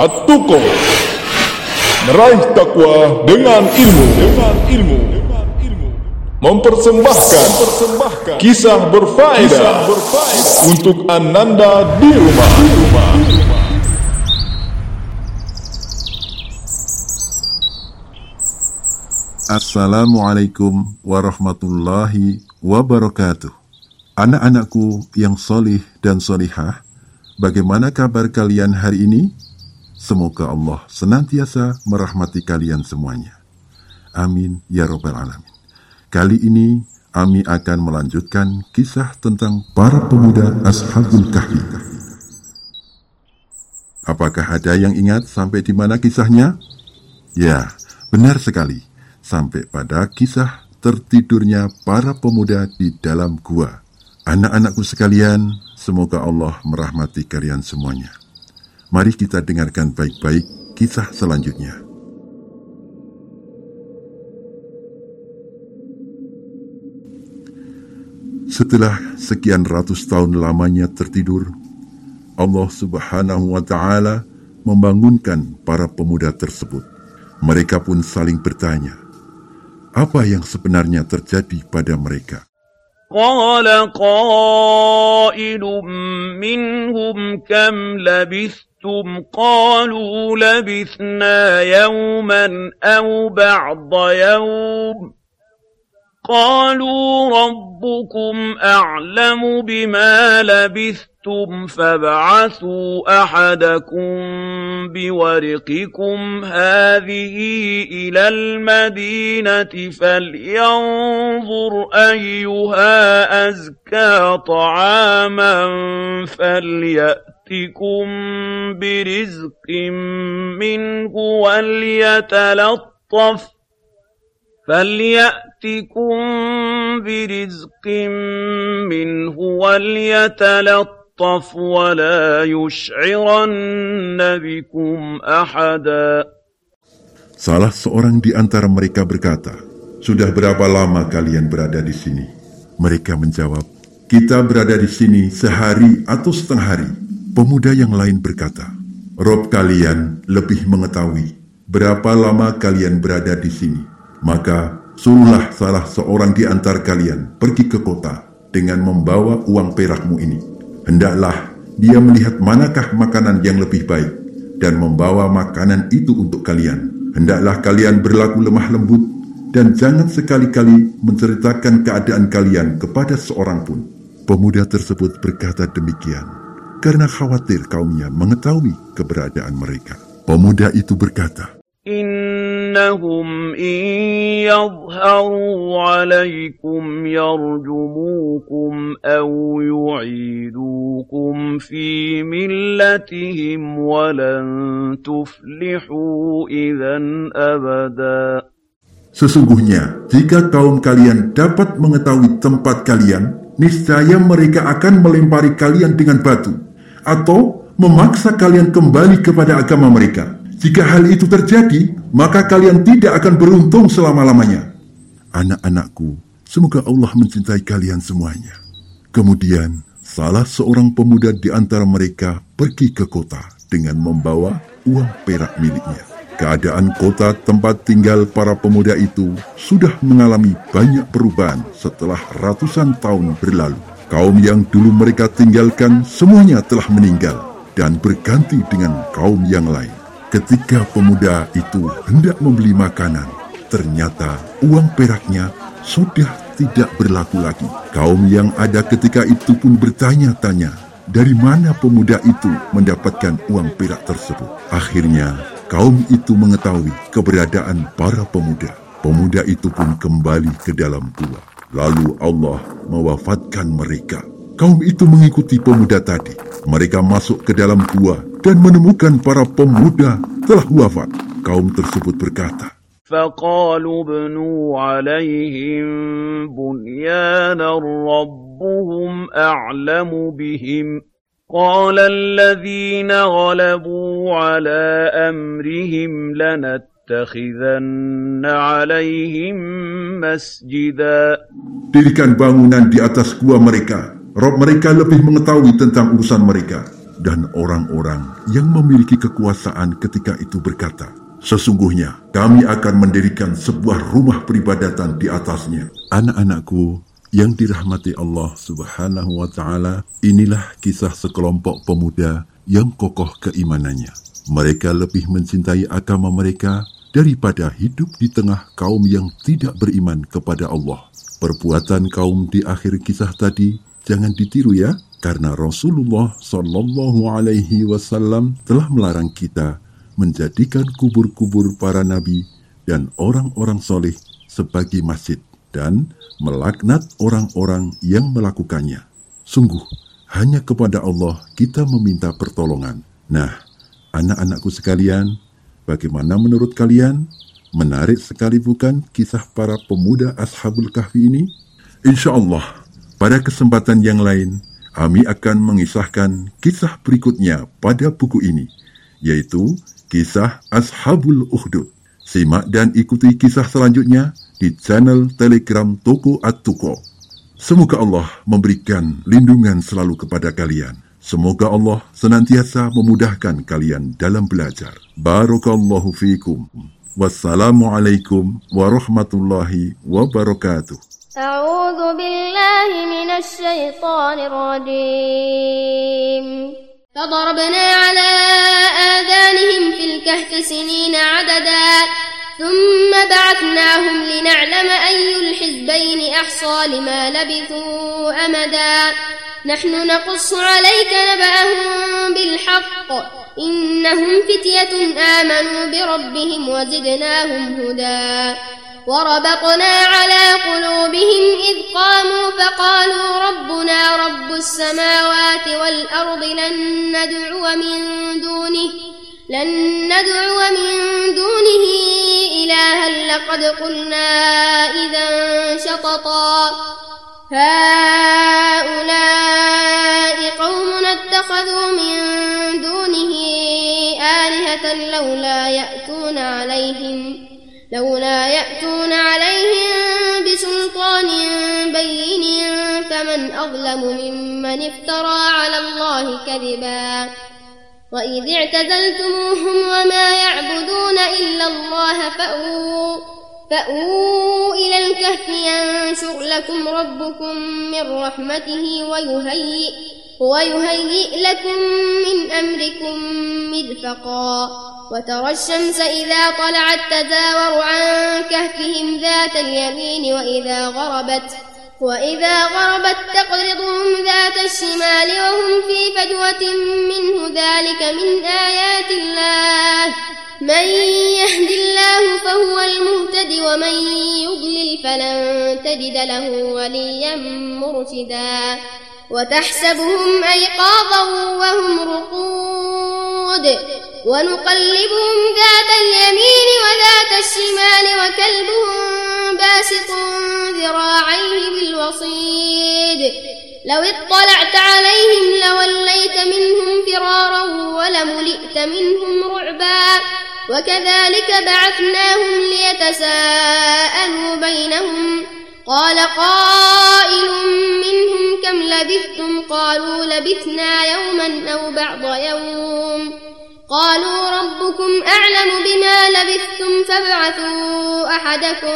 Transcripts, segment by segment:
At-Tuqo, meraih takwa dengan ilmu. Mempersembahkan kisah berfaedah untuk Ananda di rumah. Assalamualaikum warahmatullahi wabarakatuh. Anak-anakku yang solih dan solihah, bagaimana kabar kalian hari ini? Semoga Allah senantiasa merahmati kalian semuanya. Amin ya rabbal alamin. Kali ini Ami akan melanjutkan kisah tentang para pemuda Ashabul Kahfi. Apakah ada yang ingat sampai di mana kisahnya? Ya, benar sekali. Sampai pada kisah tertidurnya para pemuda di dalam gua. Anak-anakku sekalian, semoga Allah merahmati kalian semuanya. Mari kita dengarkan baik-baik kisah selanjutnya. Setelah sekian ratus tahun lamanya tertidur, Allah Subhanahu wa Ta'ala membangunkan para pemuda tersebut. Mereka pun saling bertanya, apa yang sebenarnya terjadi pada mereka? Qala qailun minhum kam labithtum qalu labithna yawman aw ba'da yawm قالوا ربكم أعلم بما لبثتم فابعثوا أحدكم بورقكم هذه إلى المدينة فلينظر أيها أزكى طعاما فليأتكم برزق منه وليتلطف ولا يشعرن بكم أحدا. Salah seorang di antara mereka berkata, sudah berapa lama kalian berada di sini? Mereka menjawab, kita berada di sini sehari atau setengah hari. Pemuda yang lain berkata, Rob kalian lebih mengetahui berapa lama kalian berada di sini. Maka suruhlah salah seorang di antara kalian pergi ke kota dengan membawa uang perakmu ini. Hendaklah dia melihat manakah makanan yang lebih baik dan membawa makanan itu untuk kalian. Hendaklah kalian berlaku lemah lembut dan jangan sekali-kali menceritakan keadaan kalian kepada seorang pun. Pemuda tersebut berkata demikian karena khawatir kaumnya mengetahui keberadaan mereka. Pemuda itu berkata, إنهم إن يظهروا عليكم يرجموكم أو يعيدوكم في ملتهم ولن تفلحوا إذا أبدا. Sesungguhnya, jika kaum kalian dapat mengetahui tempat kalian, niscaya mereka akan melempari kalian dengan batu atau memaksa kalian kembali kepada agama mereka. Jika hal itu terjadi, maka kalian tidak akan beruntung selama-lamanya. Anak-anakku, semoga Allah mencintai kalian semuanya. Kemudian, salah seorang pemuda di antara mereka pergi ke kota dengan membawa uang perak miliknya. Keadaan kota tempat tinggal para pemuda itu sudah mengalami banyak perubahan setelah ratusan tahun berlalu. Kaum yang dulu mereka tinggalkan semuanya telah meninggal dan berganti dengan kaum yang lain. Ketika pemuda itu hendak membeli makanan, ternyata uang peraknya sudah tidak berlaku lagi. Kaum yang ada ketika itu pun bertanya-tanya, dari mana pemuda itu mendapatkan uang perak tersebut. Akhirnya, kaum itu mengetahui keberadaan para pemuda. Pemuda itu pun kembali ke dalam gua. Lalu Allah mewafatkan mereka. Kaum itu mengikuti pemuda tadi. Mereka masuk ke dalam gua dan menemukan para pemuda telah wafat. Kaum tersebut berkata, فَقَالُوا ابْنُوا عَلَيْهِمْ بُنْيَانًا رَبُّهُمْ أَعْلَمُ بِهِمْ قَالَ الَّذِينَ غَلَبُوا عَلَى أَمْرِهِمْ لَنَتَّخِذَنَّ عَلَيْهِمْ مَسْجِدًا. Dirikan bangunan di atas gua mereka. Rob mereka lebih mengetahui tentang urusan mereka. Dan orang-orang yang memiliki kekuasaan ketika itu berkata, sesungguhnya kami akan mendirikan sebuah rumah peribadatan di atasnya. Anak-anakku yang dirahmati Allah Subhanahu wa Ta'ala, inilah kisah sekelompok pemuda yang kokoh keimanannya. Mereka lebih mencintai agama mereka daripada hidup di tengah kaum yang tidak beriman kepada Allah. Perbuatan kaum di akhir kisah tadi jangan ditiru ya, karena Rasulullah SAW telah melarang kita menjadikan kubur-kubur para nabi dan orang-orang soleh sebagai masjid dan melaknat orang-orang yang melakukannya. Sungguh, hanya kepada Allah kita meminta pertolongan. Nah, anak-anakku sekalian, bagaimana menurut kalian? Menarik sekali bukan kisah para pemuda Ashabul Kahfi ini? Insya Allah, pada kesempatan yang lain, kami akan mengisahkan kisah berikutnya pada buku ini, yaitu kisah Ashabul Ukhdud. Simak dan ikuti kisah selanjutnya di channel Telegram Toko At-Tuko. Semoga Allah memberikan lindungan selalu kepada kalian. Semoga Allah senantiasa memudahkan kalian dalam belajar. Barakallahu fiikum. Wassalamualaikum warahmatullahi wabarakatuh. أعوذ بالله من الشيطان الرجيم فضربنا على آذانهم في الكهف سنين عددا ثم بعثناهم لنعلم أي الحزبين أحصى لما لبثوا أمدا نحن نقص عليك نبأهم بالحق إنهم فتية آمنوا بربهم وزدناهم هدى وربطنا على قلوبهم إذ قاموا فقالوا ربنا رب السماوات والأرض لن ندعو من دونه إلها لقد قلنا إذا شططا هؤلاء قومنا اتخذوا من دونه آلهة لولا يأتون عليهم بسلطان بين فمن أظلم ممن افترى على الله كذبا وإذ اعتزلتموهم وما يعبدون إلا الله فأووا إلى الكهف ينشر لكم ربكم من رحمته ويهيئ لكم من أمركم مرفقا وترى الشمس إذا طلعت تزاور عن كهفهم ذات اليمين وإذا غربت تقرضهم ذات الشمال وهم في فجوة منه ذلك من آيات الله من يهد الله فهو المهتد ومن يضلل فلن تجد له وليا مرشدا وتحسبهم أيقاظا وهم رقود ونقلبهم ذات اليمين وذات الشمال وكلبهم باسط ذراعيه بالوصيد لو اطلعت عليهم لوليت منهم فرارا ولملئت منهم رعبا وكذلك بعثناهم ليتساءلوا بينهم قال قائل منهم كم لبثتم قالوا لبثنا يوما أو بعض يوم قالوا ربكم أعلم بما لبثتم فابعثوا أحدكم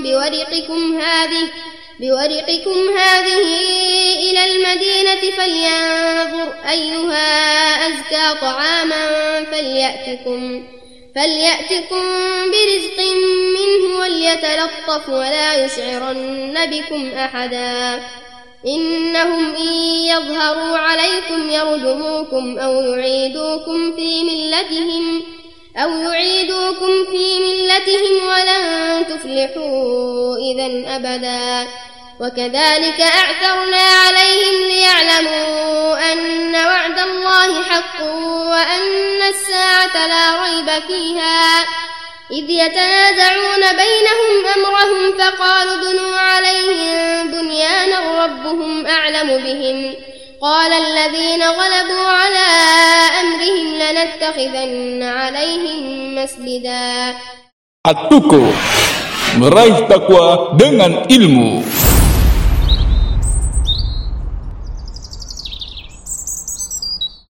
بورقكم هذه إلى المدينة فلينظر أيها أزكى طعاما فليأتكم برزق منه وليتلطف ولا يشعرن بكم أحدا إنهم إن يظهروا عليكم يرجموكم أو يعيدوكم في ملتهم ولن تفلحوا إذا أبدا وكذلك أعثرنا عليهم ليعلموا أن وعد الله حق وأن الساعة لا ريب فيها إذ يتنازعون بينهم أمرهم فقالوا ابنوا عليهم بنيانا ربهم أعلم بهم قال الذين غلبوا على أمرهم لنتخذن عليهم مسجدا. At-Tuko, meraih takwa dengan ilmu.